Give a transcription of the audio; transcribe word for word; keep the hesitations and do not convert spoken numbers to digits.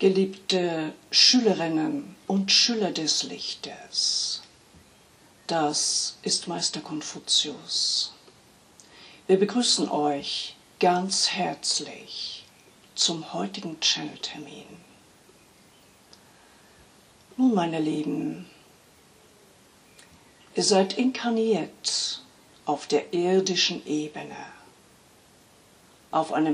Geliebte Schülerinnen und Schüler des Lichtes, das ist Meister Konfuzius. Wir begrüßen euch ganz herzlich zum heutigen Channel-Termin. Nun, meine Lieben, ihr seid inkarniert auf der irdischen Ebene, auf einem